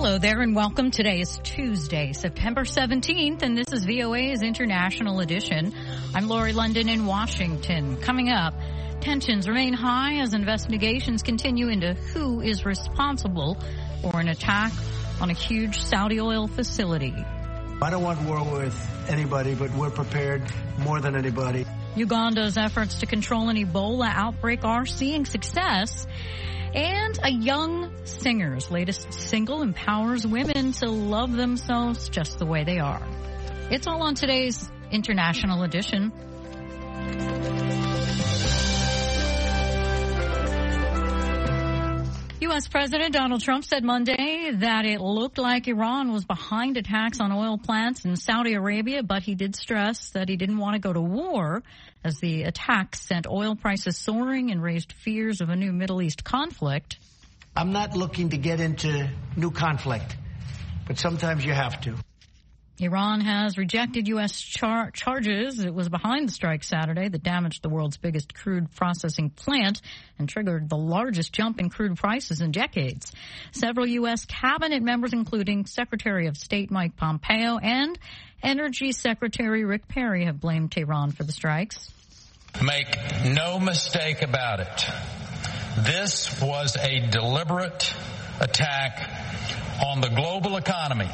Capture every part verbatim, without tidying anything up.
Hello there and welcome. Today is Tuesday, September seventeenth, and this is V O A's International Edition. I'm Lori London in Washington. Coming up, tensions remain high as investigations continue into who is responsible for an attack on a huge Saudi oil facility. I don't want war with anybody, but we're prepared more than anybody. Uganda's efforts to control an Ebola outbreak are seeing success. And a young singer's latest single empowers women to love themselves just the way they are. It's all on today's International Edition. U S. President Donald Trump said Monday that it looked like Iran was behind attacks on oil plants in Saudi Arabia, but he did stress that he didn't want to go to war as the attacks sent oil prices soaring and raised fears of a new Middle East conflict. I'm not looking to get into new conflict, but sometimes you have to. Iran has rejected U S char- charges. It was behind the strike Saturday that damaged the world's biggest crude processing plant and triggered the largest jump in crude prices in decades. Several U S cabinet members, including Secretary of State Mike Pompeo and Energy Secretary Rick Perry, have blamed Tehran for the strikes. Make no mistake about it. This was a deliberate attack on the global economy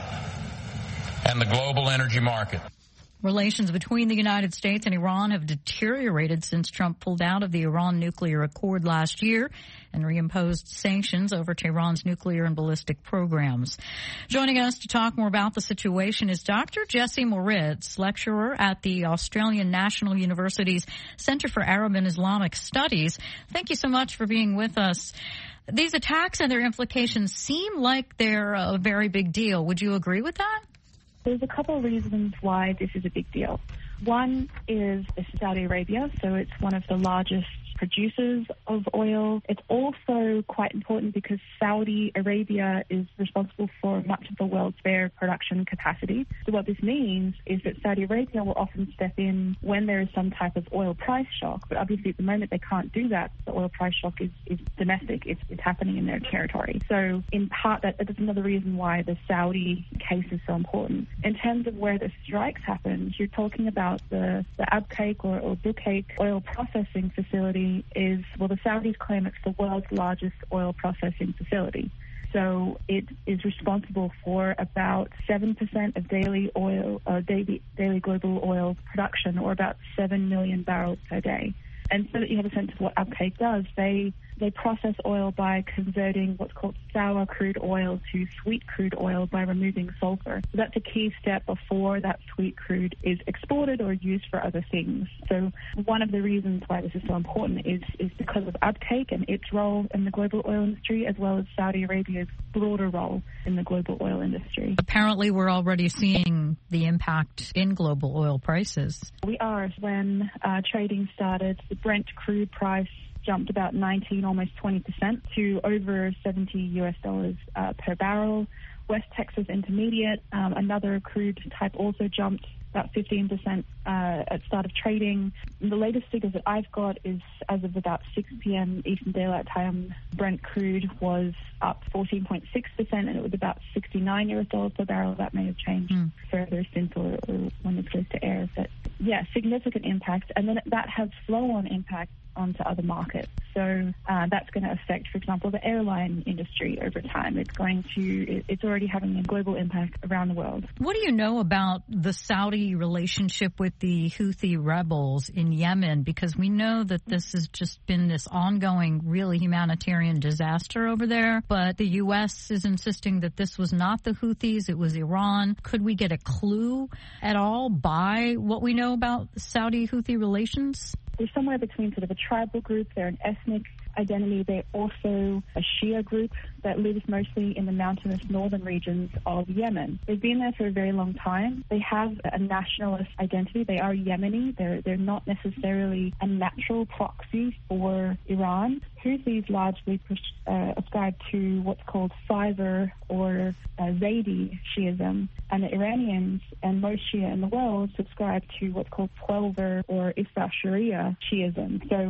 and the global energy market. Relations between the United States and Iran have deteriorated since Trump pulled out of the Iran nuclear accord last year and reimposed sanctions over Tehran's nuclear and ballistic programs. Joining us to talk more about the situation is Doctor Jesse Moritz, lecturer at the Australian National University's Center for Arab and Islamic Studies. Thank you so much for being with us. These attacks and their implications seem like they're a very big deal. Would you agree with that? There's a couple of reasons why this is a big deal. One is Saudi Arabia, so it's one of the largest producers of oil. It's also quite important because Saudi Arabia is responsible for much of the world's spare production capacity. So what this means is that Saudi Arabia will often step in when there is some type of oil price shock, but obviously at the moment they can't do that. The oil price shock is, is domestic. It's, it's happening in their territory. So in part, that, that's another reason why the Saudi case is so important. In terms of where the strikes happened, you're talking about the, the Abqaiq or, or Duqaiq oil processing facility is, well, the Saudis claim it's the world's largest oil processing facility. So it is responsible for about seven percent of daily oil, uh, daily, daily global oil production, or about seven million barrels per day. And so that you have a sense of what Abqaiq does, they they process oil by converting what's called sour crude oil to sweet crude oil by removing sulfur. So that's a key step before that sweet crude is exported or used for other things. So one of the reasons why this is so important is, is because of Abqaiq and its role in the global oil industry, as well as Saudi Arabia's broader role in the global oil industry. Apparently, we're already seeing the impact in global oil prices. We are. When uh, trading started, the Brent crude price jumped about nineteen, almost twenty percent to over seventy U S dollars uh, per barrel. West Texas Intermediate, um, another crude type, also jumped about fifteen percent uh, at start of trading. And the latest figures that I've got is as of about six p.m. Eastern Daylight Time, Brent crude was up fourteen point six percent, and it was about sixty-nine U S dollars per barrel. That may have changed mm. further since or, or when this goes to air. But yeah, significant impact. And then that has flow-on impact onto other markets. So uh, that's going to affect, for example, the airline industry over time. It's going to, it's already having a global impact around the world. What do you know about the Saudi relationship with the Houthi rebels in Yemen? Because we know that this has just been this ongoing, really humanitarian disaster over there. But the U S is insisting that this was not the Houthis, it was Iran. Could we get a clue at all by what we know about Saudi-Houthi relations? They're somewhere between sort of a tribal group, they're an ethnic identity. They're also a Shia group that lives mostly in the mountainous northern regions of Yemen. They've been there for a very long time. They have a nationalist identity. They are Yemeni. They're, they're not necessarily a natural proxy for Iran. Houthis largely uh, ascribe to what's called Fiver or uh, Zaidi Shiism, and the Iranians and most Shia in the world subscribe to what's called Twelver or Isra Sharia Shiism. So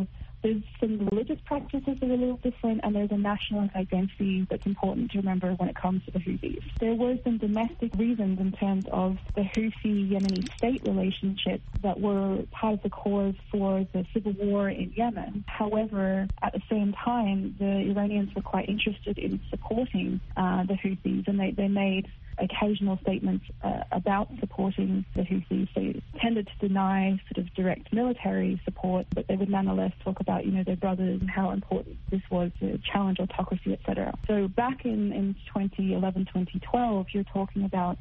There's some religious practices that are a little different, and there's a national identity that's important to remember when it comes to the Houthis. There were some domestic reasons in terms of the Houthi-Yemeni state relationship that were part of the cause for the civil war in Yemen. However, at the same time, the Iranians were quite interested in supporting uh, the Houthis, and they, they made occasional statements uh, about supporting the Houthis. They tended to deny sort of direct military support, but they would nonetheless talk about, you know, their brothers and how important this was to challenge autocracy, et cetera. So back in, in twenty eleven, twenty twelve, you're talking about,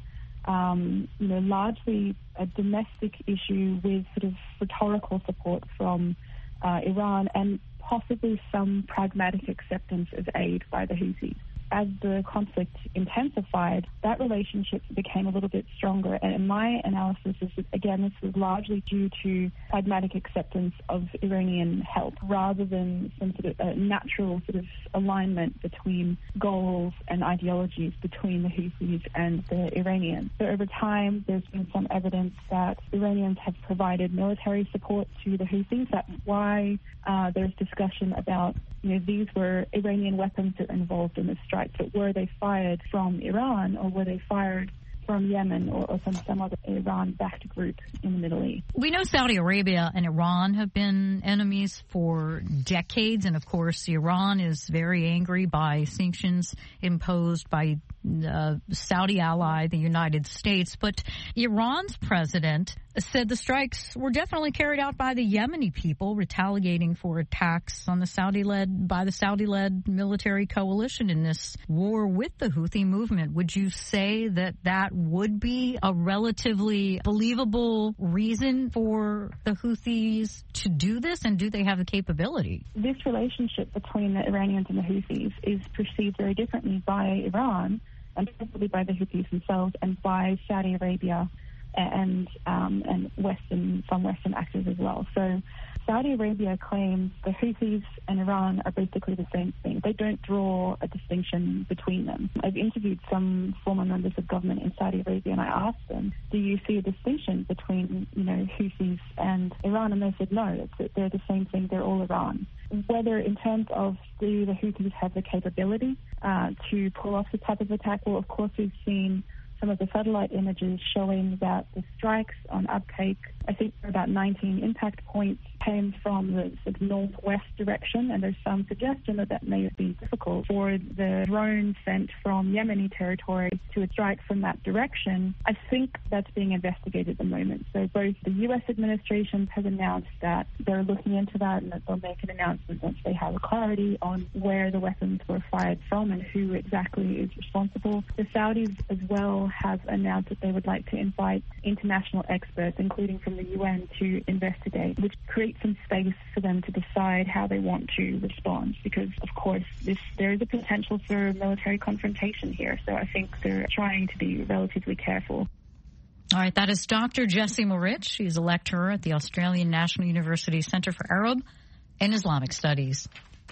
um, you know, largely a domestic issue with sort of rhetorical support from uh, Iran and possibly some pragmatic acceptance of aid by the Houthis. As the conflict intensified, that relationship became a little bit stronger. And in my analysis is that, again, this was largely due to pragmatic acceptance of Iranian help rather than some sort of a natural sort of alignment between goals and ideologies between the Houthis and the Iranians. So over time, there's been some evidence that Iranians have provided military support to the Houthis. That's why uh, there's discussion about, you know, these were Iranian weapons that were involved in the strike, but were they fired from Iran or were they fired from Yemen or, or from some other Iran-backed group in the Middle East? We know Saudi Arabia and Iran have been enemies for decades, and of course Iran is very angry by sanctions imposed by uh, Saudi ally, the United States. But Iran's president said the strikes were definitely carried out by the Yemeni people, retaliating for attacks on the Saudi-led by the Saudi-led military coalition in this war with the Houthi movement. Would you say that that would be a relatively believable reason for the Houthis to do this, and do they have the capability? This relationship between the Iranians and the Houthis is perceived very differently by Iran, and probably by the Houthis themselves, and by Saudi Arabia and um, and Western, some Western actors as well. So Saudi Arabia claims the Houthis and Iran are basically the same thing. They don't draw a distinction between them. I've interviewed some former members of government in Saudi Arabia, and I asked them, do you see a distinction between, you know, Houthis and Iran? And they said, no, it's, they're the same thing. They're all Iran. Whether in terms of do the Houthis have the capability uh, to pull off this type of attack, well, of course, we've seen some of the satellite images showing that the strikes on Abqaiq, I think there are about nineteen impact points, came from the sort of northwest direction, and there's some suggestion that that may have been difficult for the drone sent from Yemeni territory to strike from that direction. I think that's being investigated at the moment. So both the U S administration has announced that they're looking into that, and that they'll make an announcement once they have clarity on where the weapons were fired from and who exactly is responsible. The Saudis as well have announced that they would like to invite international experts, including from the U N, to investigate, which creates some space for them to decide how they want to respond, because of course this, there is a potential for military confrontation here. So I think they're trying to be relatively careful. All right, that is Doctor Jessie Moritz. She's a lecturer at the Australian National University Centre for Arab and Islamic Studies.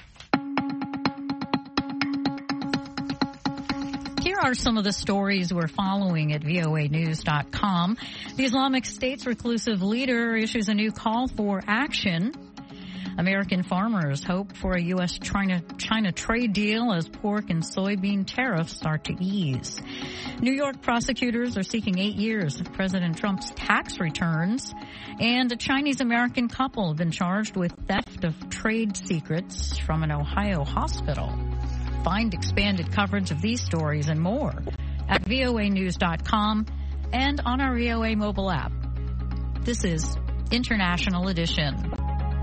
Here are some of the stories we're following at V O A news dot com. The Islamic State's reclusive leader issues a new call for action. American farmers hope for a U S China China trade deal as pork and soybean tariffs start to ease. New York prosecutors are seeking eight years of President Trump's tax returns. And a Chinese-American couple have been charged with theft of trade secrets from an Ohio hospital. Find expanded coverage of these stories and more at V O A news dot com and on our V O A mobile app. This is International Edition.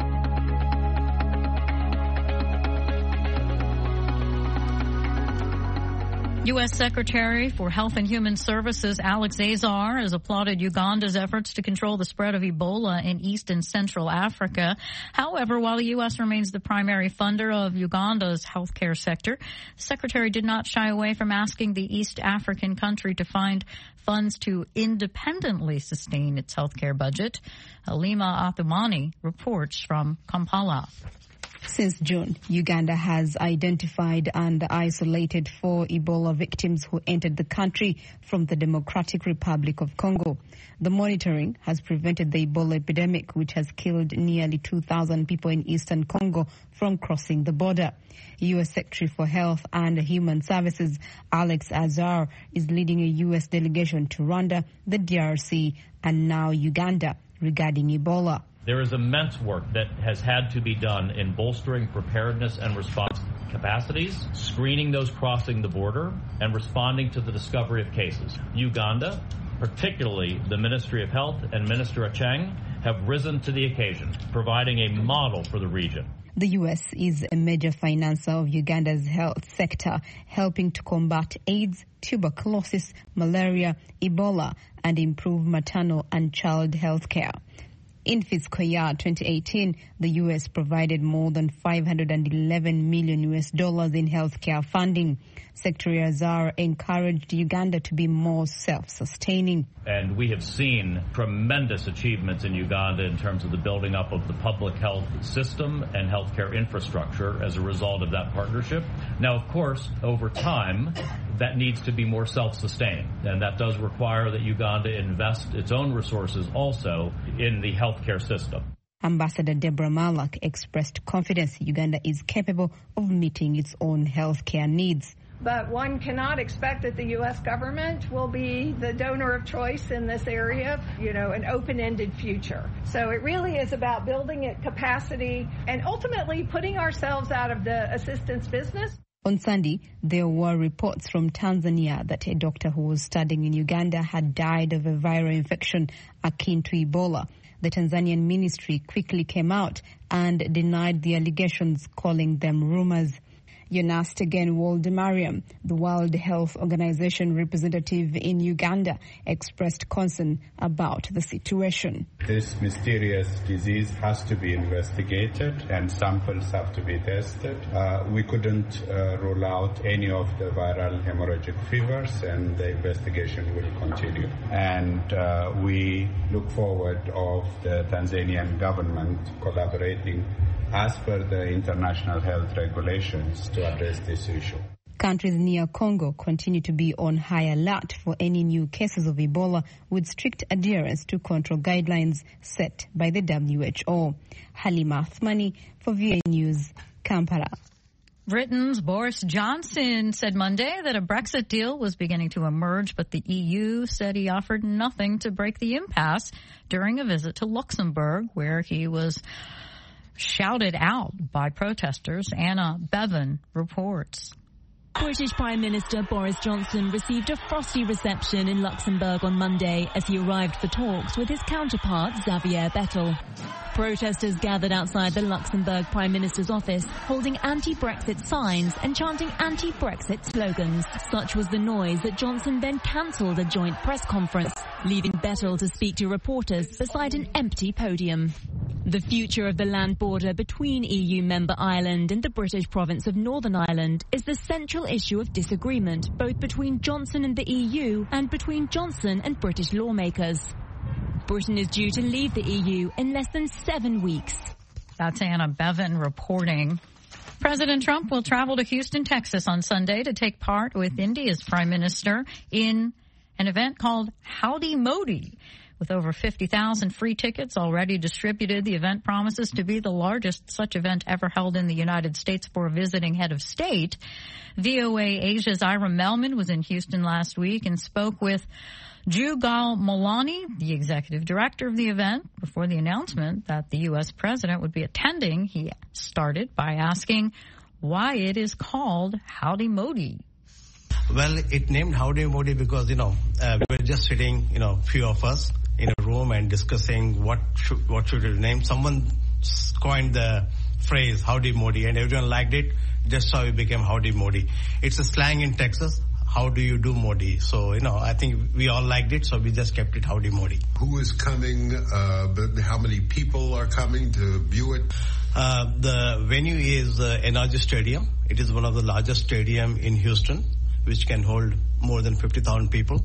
U S Secretary for Health and Human Services Alex Azar has applauded Uganda's efforts to control the spread of Ebola in East and Central Africa. However, while the U S remains the primary funder of Uganda's healthcare sector, the Secretary did not shy away from asking the East African country to find funds to independently sustain its healthcare budget. Halima Athumani reports from Kampala. Since June, Uganda has identified and isolated four Ebola victims who entered the country from the Democratic Republic of Congo. The monitoring has prevented the Ebola epidemic, which has killed nearly two thousand people in eastern Congo, from crossing the border. U S Secretary for Health and Human Services Alex Azar is leading a U S delegation to Rwanda, the D R C, and now Uganda regarding Ebola. There is immense work that has had to be done in bolstering preparedness and response capacities, screening those crossing the border, and responding to the discovery of cases. Uganda, particularly the Ministry of Health and Minister Acheng, have risen to the occasion, providing a model for the region. The U S is a major financer of Uganda's health sector, helping to combat AIDS, tuberculosis, malaria, Ebola, and improve maternal and child health care. In fiscal year twenty eighteen, the U S provided more than five hundred eleven million U S dollars in healthcare funding. Secretary Azar encouraged Uganda to be more self-sustaining. And we have seen tremendous achievements in Uganda in terms of the building up of the public health system and healthcare infrastructure as a result of that partnership. Now, of course, over time, that needs to be more self-sustained. And that does require that Uganda invest its own resources also in the healthcare system. Ambassador Deborah Malak expressed confidence Uganda is capable of meeting its own healthcare needs. But one cannot expect that the U S government will be the donor of choice in this area, you know, an open-ended future. So it really is about building a capacity and ultimately putting ourselves out of the assistance business. On Sunday, there were reports from Tanzania that a doctor who was studying in Uganda had died of a viral infection akin to Ebola. The Tanzanian ministry quickly came out and denied the allegations, calling them rumors. Jonas Tegen Woldemariam, the World Health Organization representative in Uganda, expressed concern about the situation. This mysterious disease has to be investigated and samples have to be tested. Uh, we couldn't uh, rule out any of the viral hemorrhagic fevers, and the investigation will continue. And uh, we look forward of the Tanzanian government collaborating as per the international health regulations to address this issue. Countries near Congo continue to be on high alert for any new cases of Ebola, with strict adherence to control guidelines set by the W H O. Halima Athmani for V O A News, Kampala. Britain's Boris Johnson said Monday that a Brexit deal was beginning to emerge, but the E U said he offered nothing to break the impasse during a visit to Luxembourg, where he was shouted out by protesters. Anna Bevan reports. British Prime Minister Boris Johnson received a frosty reception in Luxembourg on Monday as he arrived for talks with his counterpart Xavier Bettel. Protesters gathered outside the Luxembourg Prime Minister's office, holding anti-Brexit signs and chanting anti-Brexit slogans. Such was the noise that Johnson then cancelled a joint press conference, leaving Bettel to speak to reporters beside an empty podium. The future of the land border between E U member Ireland and the British province of Northern Ireland is the central issue of disagreement, both between Johnson and the E U and between Johnson and British lawmakers. Britain is due to leave the E U in less than seven weeks. That's Anna Bevan reporting. President Trump will travel to Houston, Texas on Sunday to take part with India's Prime Minister in an event called Howdy Modi. With over fifty thousand free tickets already distributed, the event promises to be the largest such event ever held in the United States for a visiting head of state. V O A Asia's Ira Melman was in Houston last week and spoke with Jugal Molani, the executive director of the event. Before the announcement that the U S president would be attending, he started by asking why it is called Howdy Modi. Well, it named Howdy Modi because, you know, uh, we were just sitting, you know, few of us in a room and discussing what should, what should we name. Someone coined the phrase Howdy Modi and everyone liked it. Just how it became Howdy Modi. It's a slang in Texas. How do you do Modi? So, you know, I think we all liked it, so we just kept it Howdy Modi. Who is coming? Uh, how many people are coming to view it? Uh, the venue is uh, N R G Stadium. It is one of the largest stadium in Houston, which can hold more than fifty thousand people.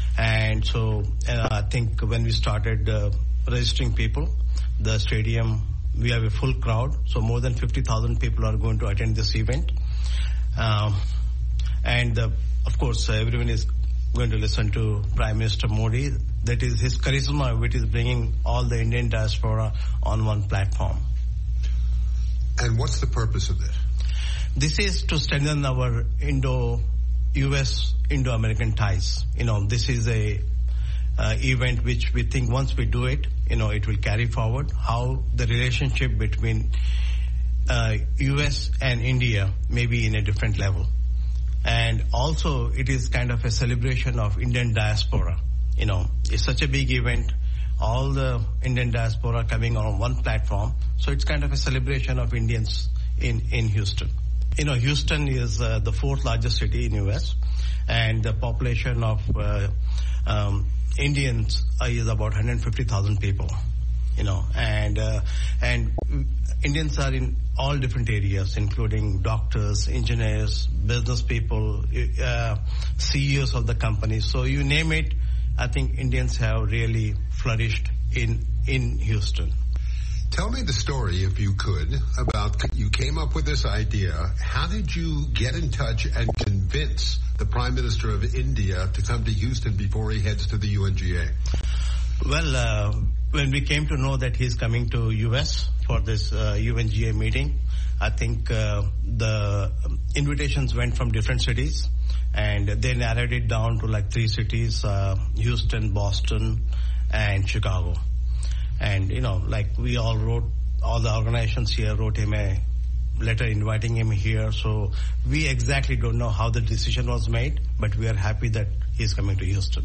And so uh, I think when we started uh, registering people, the stadium we have a full crowd, so more than fifty thousand people are going to attend this event. Um, and uh, of course, uh, everyone is going to listen to Prime Minister Modi. That is his charisma, which is bringing all the Indian diaspora on one platform. And what's the purpose of this? This is to strengthen our Indo-U S, Indo-American ties. You know, this is a uh, event which we think once we do it, you know, it will carry forward how the relationship between uh, U S and India may be in a different level. And also it is kind of a celebration of Indian diaspora. You know, it's such a big event, all the Indian diaspora coming on one platform. So it's kind of a celebration of Indians in, in Houston. You know, Houston is uh, the fourth largest city in U S, and the population of uh, um, Indians uh, is about one hundred fifty thousand people. You know, and uh, and Indians are in all different areas, including doctors, engineers, business people, uh, C E Os of the companies. So you name it, I think Indians have really flourished in in Houston. Tell me the story, if you could, about you came up with this idea. How did you get in touch and convince the Prime Minister of India to come to Houston before he heads to the U N G A? Well, uh, when we came to know that he's coming to U S for this uh, U N G A meeting, I think uh, the invitations went from different cities, and they narrowed it down to like three cities, uh, Houston, Boston, and Chicago. And, you know, like we all wrote, all the organizations here wrote him a letter inviting him here. So we exactly don't know how the decision was made, but we are happy that he's coming to Houston.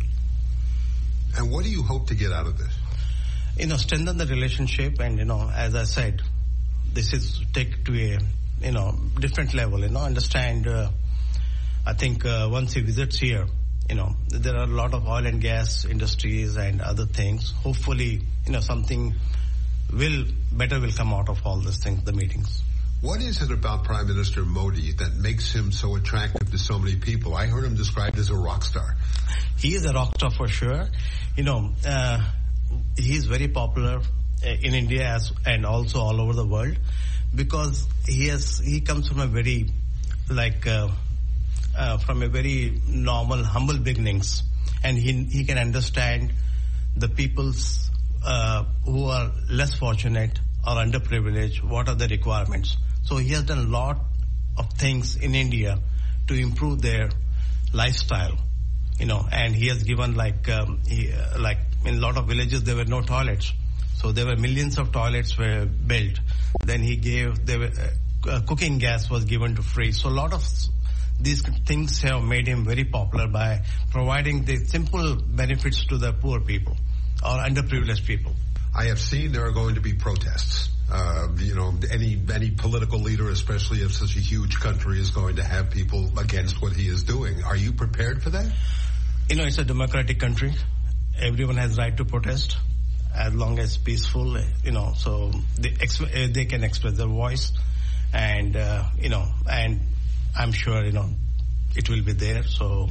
And what do you hope to get out of this? You know, strengthen the relationship, and, you know, as I said, this is take to a, you know, different level, you know, understand, uh, I think uh, once he visits here, you know, there are a lot of oil and gas industries and other things. Hopefully, you know, something will, better will come out of all these things, the meetings. What is it about Prime Minister Modi that makes him so attractive to so many people? I heard him described as a rock star. He is a rock star for sure. You know, uh, he is very popular in India as, and also all over the world, because he has, he comes from a very, like, uh, Uh, from a very normal, humble beginnings, and he he can understand the peoples uh, who are less fortunate or underprivileged, what are the requirements. So he has done a lot of things in India to improve their lifestyle, you know, and he has given like, um, he, uh, like in a lot of villages there were no toilets. So there were millions of toilets were built. Then he gave, there were, uh, cooking gas was given to free. So a lot of these things have made him very popular by providing the simple benefits to the poor people or underprivileged people. I have seen there are going to be protests. Uh, you know, any any political leader, especially of such a huge country, is going to have people against what he is doing. Are you prepared for that? You know, it's a democratic country. Everyone has right to protest as long as peaceful, you know, so they, exp- they can express their voice, and, uh, you know, and I'm sure, you know, it will be there. So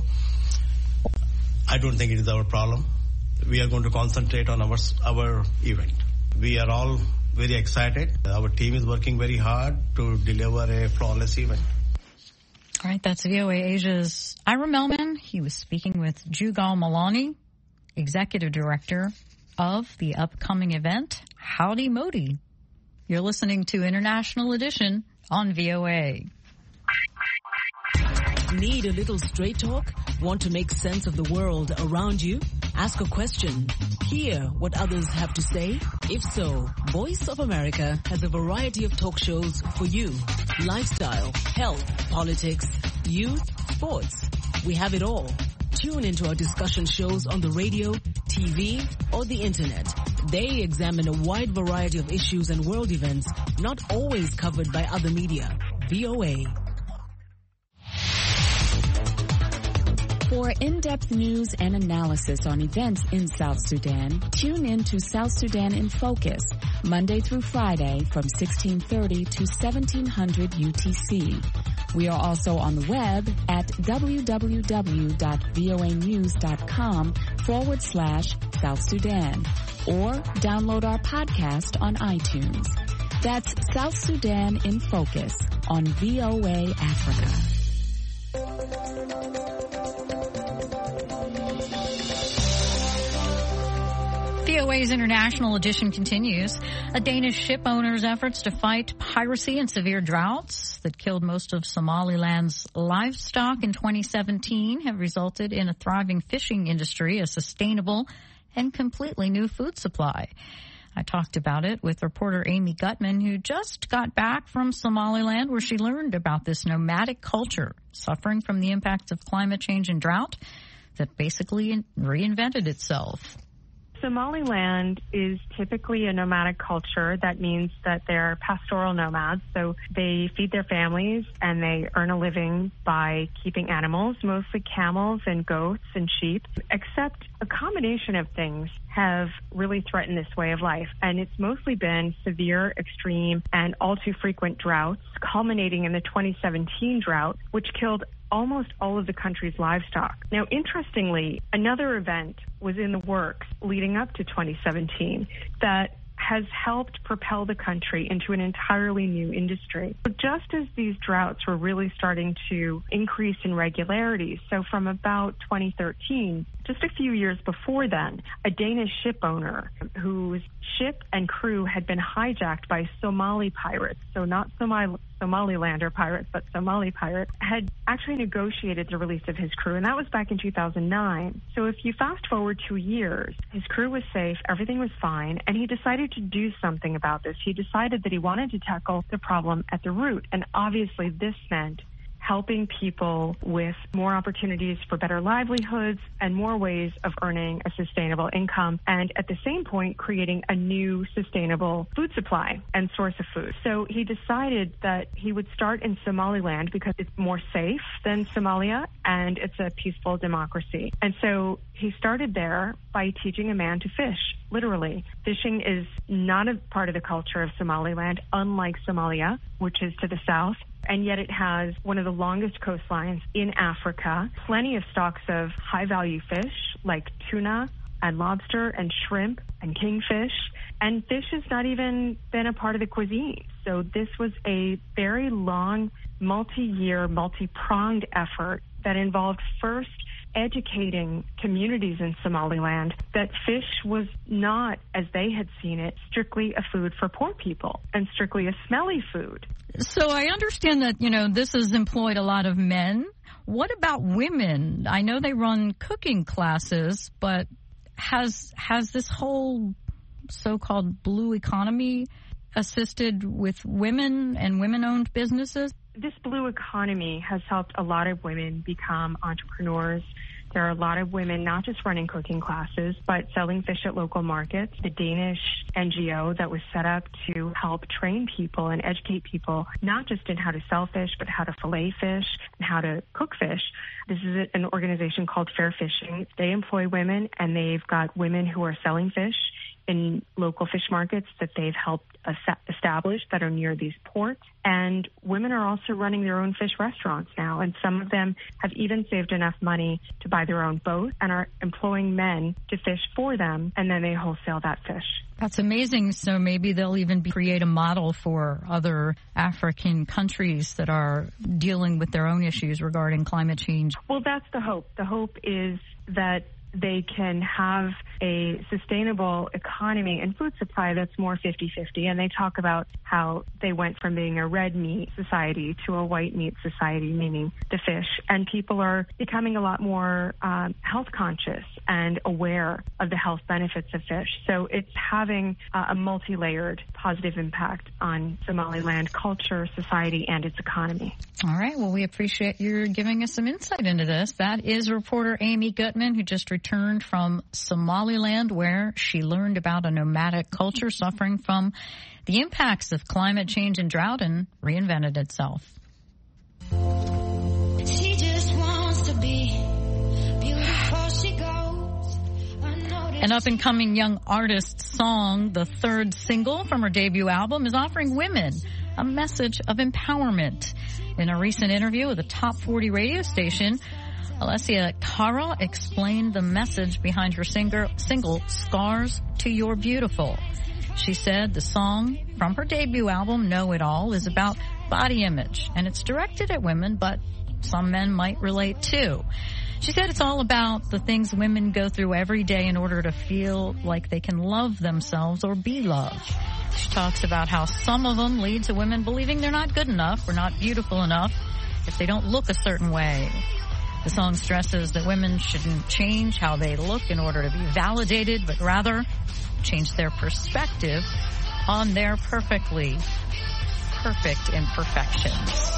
I don't think it is our problem. We are going to concentrate on our our event. We are all very excited. Our team is working very hard to deliver a flawless event. All right, that's V O A Asia's Ira Melman. He was speaking with Jugal Malani, Executive Director of the upcoming event, Howdy Modi. You're listening to International Edition on V O A. Need a little straight talk? Want to make sense of the world around you? Ask a question. Hear what others have to say? If so, Voice of America has a variety of talk shows for you. Lifestyle, health, politics, youth, sports. We have it all. Tune into our discussion shows on the radio, T V, or the internet. They examine a wide variety of issues and world events not always covered by other media. V O A. For in-depth news and analysis on events in South Sudan, tune in to South Sudan in Focus, Monday through Friday from sixteen thirty to seventeen hundred U T C. We are also on the web at www.voanews.com forward slash South Sudan, or download our podcast on iTunes. That's South Sudan in Focus on V O A Africa. V O A's International Edition continues. A Danish ship owner's efforts to fight piracy and severe droughts that killed most of Somaliland's livestock in twenty seventeen have resulted in a thriving fishing industry, a sustainable and completely new food supply. I talked about it with reporter Amy Gutman, who just got back from Somaliland, where she learned about this nomadic culture suffering from the impacts of climate change and drought that basically reinvented itself. Somaliland is typically a nomadic culture. That means that they're pastoral nomads, so they feed their families and they earn a living by keeping animals, mostly camels and goats and sheep, except a combination of things have really threatened this way of life, and it's mostly been severe, extreme, and all too frequent droughts, culminating in the twenty seventeen drought, which killed almost all of the country's livestock. Now, interestingly, another event was in the works leading up to twenty seventeen that has helped propel the country into an entirely new industry. But just as these droughts were really starting to increase in regularity, so from about twenty thirteen, just a few years before then, a Danish ship owner whose ship and crew had been hijacked by Somali pirates, so not Somali Somalilander pirates, but Somali pirates, had actually negotiated the release of his crew, and that was back in two thousand nine. So if you fast forward two years, his crew was safe, everything was fine, and he decided to do something about this. He decided that he wanted to tackle the problem at the root, and obviously this meant helping people with more opportunities for better livelihoods and more ways of earning a sustainable income, and at the same point creating a new sustainable food supply and source of food. So he decided that he would start in Somaliland because it's more safe than Somalia and it's a peaceful democracy. And so he started there by teaching a man to fish, literally. Fishing is not a part of the culture of Somaliland, unlike Somalia, which is to the south. And yet it has one of the longest coastlines in Africa, plenty of stocks of high-value fish like tuna and lobster and shrimp and kingfish. And fish has not even been a part of the cuisine. So this was a very long, multi-year, multi-pronged effort that involved first educating communities in Somaliland that fish was not, as they had seen it, strictly a food for poor people and strictly a smelly food. So I understand that, you know, this has employed a lot of men. What about women? I know they run cooking classes, but has has this whole so-called blue economy assisted with women and women-owned businesses? This blue economy has helped a lot of women become entrepreneurs. There are a lot of women not just running cooking classes, but selling fish at local markets. The Danish N G O that was set up to help train people and educate people, not just in how to sell fish, but how to fillet fish and how to cook fish. This is an organization called Fair Fishing. They employ women, and they've got women who are selling fish in local fish markets that they've helped establish that are near these ports. And women are also running their own fish restaurants now, and some of them have even saved enough money to buy their own boat and are employing men to fish for them, and then they wholesale that fish. That's amazing. So maybe they'll even be, create a model for other African countries that are dealing with their own issues regarding climate change. Well, that's the hope. The hope is that they can have a sustainable economy and food supply that's more fifty-fifty. And they talk about how they went from being a red meat society to a white meat society, meaning the fish. And people are becoming a lot more um, health conscious and aware of the health benefits of fish. So it's having uh, a multi-layered positive impact on Somaliland culture, society, and its economy. All right. Well, we appreciate your giving us some insight into this. That is reporter Amy Gutman, who just returned from Somaliland, where she learned about a nomadic culture suffering from the impacts of climate change and drought and reinvented itself. She just wants to be beautiful. She goes unnoticed. An up-and-coming young artist's song, the third single from her debut album, is offering women a message of empowerment. In a recent interview with a top forty radio station, Alessia Cara explained the message behind her singer, single, Scars to Your Beautiful. She said the song from her debut album, Know It All, is about body image, and it's directed at women, but some men might relate too. She said it's all about the things women go through every day in order to feel like they can love themselves or be loved. She talks about how some of them lead to women believing they're not good enough or not beautiful enough if they don't look a certain way. The song stresses that women shouldn't change how they look in order to be validated, but rather change their perspective on their perfectly perfect imperfections.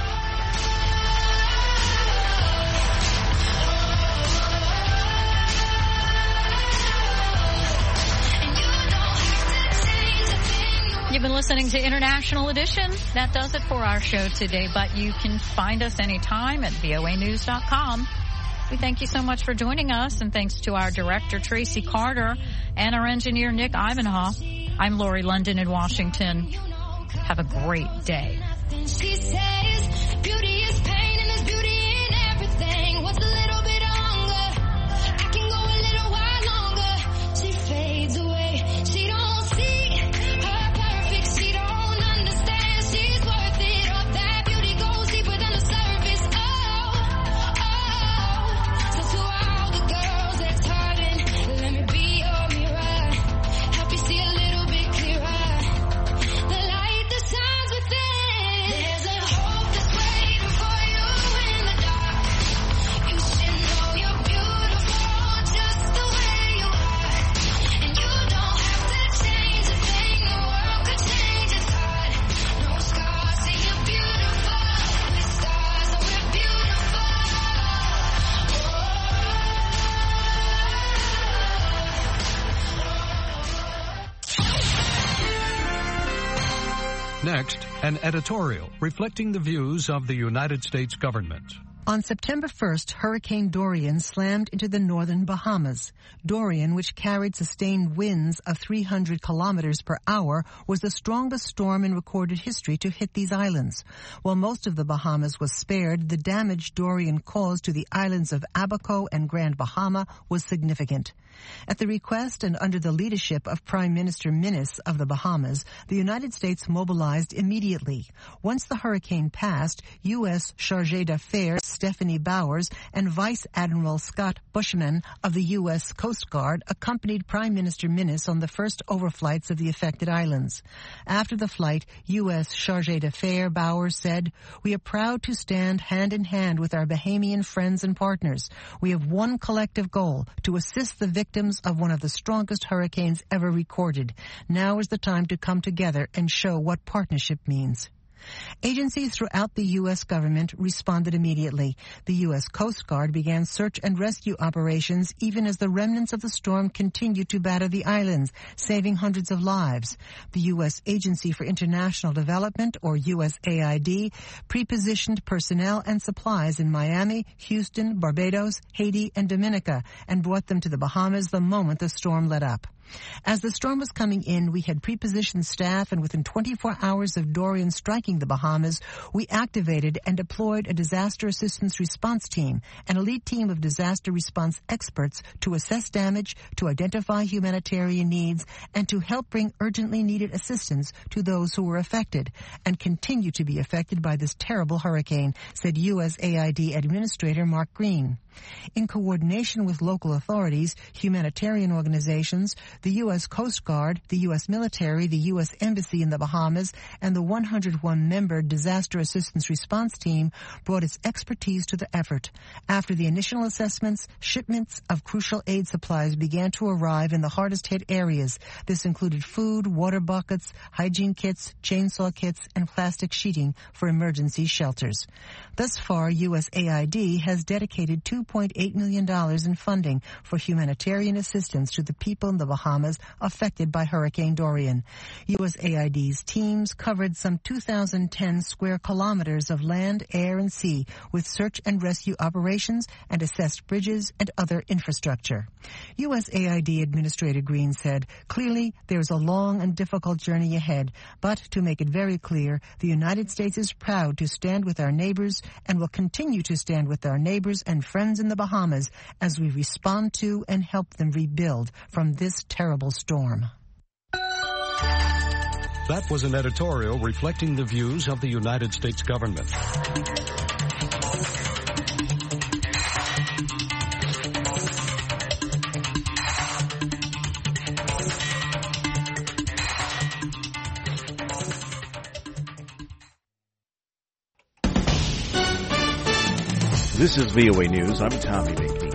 You've been listening to International Edition. That does it for our show today, but you can find us anytime at V O A news dot com. We thank you so much for joining us, and thanks to our director, Tracy Carter, and our engineer, Nick Ivanhoe. I'm Lori London in Washington. Have a great day. She says beauty is pain and there's beauty in everything. What's a little bit longer? I can go a little while longer. She fades away. She don't see her perfect. She don't understand she's worth it. All that beauty goes deeper than the surface. Oh, oh. So to all the girls that's hurting, let me be your mirror. Help you see a little bit clearer. The light that shines within. There's a hope that's waiting for you in the dark. You should know you're beautiful just the way you are. And you don't have to change a thing. The world could change its heart. No scars, say you're beautiful. With stars, oh, we're beautiful. Next, an editorial reflecting the views of the United States government. On September first, Hurricane Dorian slammed into the northern Bahamas. Dorian, which carried sustained winds of three hundred kilometers per hour, was the strongest storm in recorded history to hit these islands. While most of the Bahamas was spared, the damage Dorian caused to the islands of Abaco and Grand Bahama was significant. At the request and under the leadership of Prime Minister Minnis of the Bahamas, the United States mobilized immediately. Once the hurricane passed, U S Chargé d'Affaires Stephanie Bowers and Vice Admiral Scott Bushman of the U S Coast Guard accompanied Prime Minister Minnis on the first overflights of the affected islands. After the flight, U S Chargé d'Affaires Bowers said, "We are proud to stand hand in hand with our Bahamian friends and partners. We have one collective goal, to assist the victims of one of the strongest hurricanes ever recorded. Now is the time to come together and show what partnership means." Agencies throughout the U S government responded immediately. The U S Coast Guard began search and rescue operations even as the remnants of the storm continued to batter the islands, saving hundreds of lives. The U S Agency for International Development, or U S A I D, pre-positioned personnel and supplies in Miami, Houston, Barbados, Haiti, and Dominica, and brought them to the Bahamas the moment the storm let up. As the storm was coming in, we had pre-positioned staff, and within twenty-four hours of Dorian striking the Bahamas, we activated and deployed a disaster assistance response team, an elite team of disaster response experts to assess damage, to identify humanitarian needs, and to help bring urgently needed assistance to those who were affected and continue to be affected by this terrible hurricane, said U S A I D Administrator Mark Green. In coordination with local authorities, humanitarian organizations, the U S Coast Guard, the U S military, the U S Embassy in the Bahamas, and the one hundred one member Disaster Assistance Response Team brought its expertise to the effort. After the initial assessments, shipments of crucial aid supplies began to arrive in the hardest hit areas. This included food, water buckets, hygiene kits, chainsaw kits, and plastic sheeting for emergency shelters. Thus far, U S A I D has dedicated two point eight million dollars in funding for humanitarian assistance to the people in the Bahamas affected by Hurricane Dorian. U S A I D's teams covered some two thousand ten square kilometers of land, air, and sea with search and rescue operations and assessed bridges and other infrastructure. U S A I D Administrator Green said, "Clearly, there is a long and difficult journey ahead, but to make it very clear, the United States is proud to stand with our neighbors and will continue to stand with our neighbors and friends in the Bahamas as we respond to and help them rebuild from this terrible storm." That was an editorial reflecting the views of the United States government. This is V O A News. I'm Tommy Baker.